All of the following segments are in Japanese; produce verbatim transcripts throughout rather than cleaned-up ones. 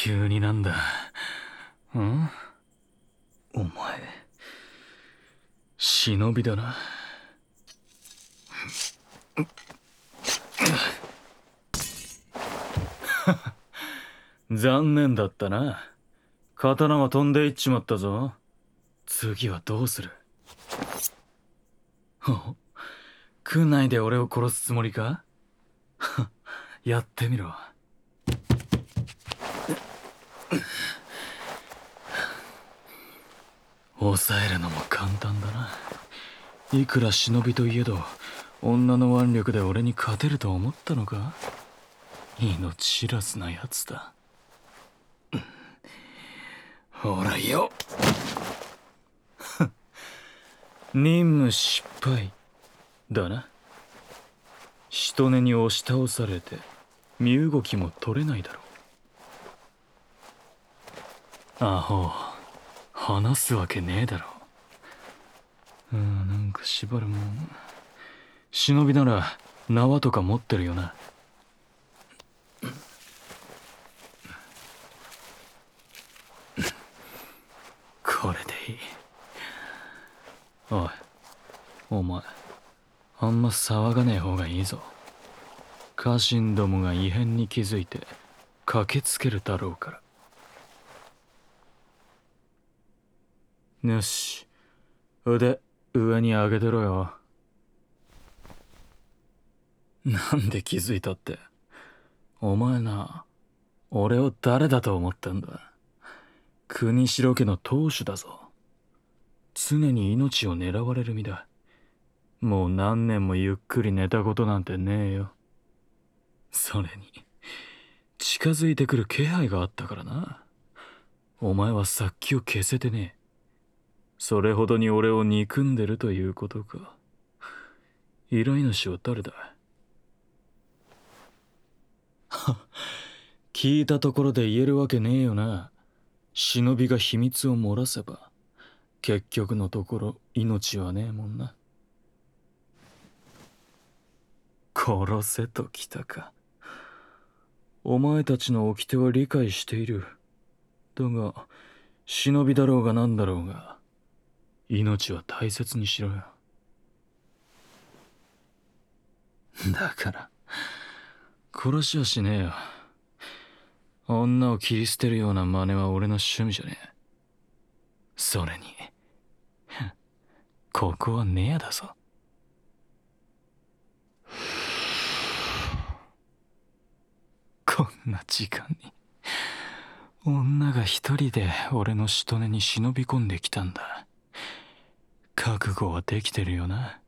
急になんだ。ん？ お前忍びだな。残念だったな。刀は飛んでいっちまったぞ。次はどうする？お、区内で俺を殺すつもりか？やってみろ。抑えるのも簡単だな。いくら忍びといえど、女の腕力で俺に勝てると思ったのか？命知らずなやつだ。ほらよ。任務失敗だな。人根に押し倒されて身動きも取れないだろう。アホ、話すわけねえだろ。うん、なんか縛るもん。忍びなら縄とか持ってるよな。これでいい。おい、お前、あんま騒がねえ方がいいぞ。家臣どもが異変に気づいて駆けつけるだろうから。よし、腕上に上げてろよ。なんで気づいたって。お前な、俺を誰だと思ったんだ。国城家の当主だぞ。常に命を狙われる身だ。もう何年もゆっくり寝たことなんてねえよ。それに近づいてくる気配があったからな。お前は殺気を消せてねえ。それほどに俺を憎んでるということか。依頼主は誰だ？聞いたところで言えるわけねえよな。忍びが秘密を漏らせば結局のところ命はねえもんな。殺せときたか。お前たちの掟は理解している。だが忍びだろうが何だろうが命は大切にしろよ。だから殺しはしねえよ。女を切り捨てるような真似は俺の趣味じゃねえ。それにここは寝屋だぞ。こんな時間に女が一人で俺のしとねに忍び込んできたんだ。覚悟はできてるよな。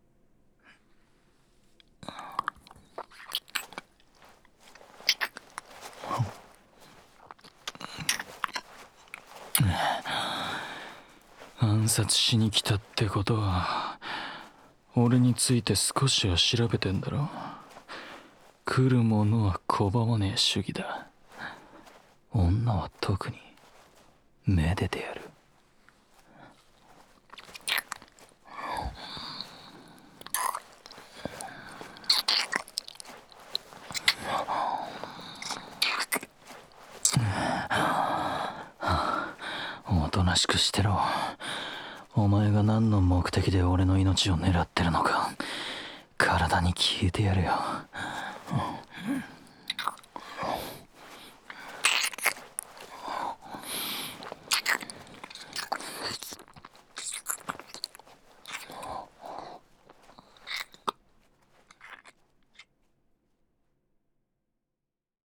暗殺しに来たってことは俺について少しは調べてんだろ。来るものは拒まねえ主義だ。女は特にめでてやる。おとなしくしてろ。お前が何の目的で俺の命を狙ってるのか体に聞いてやるよ。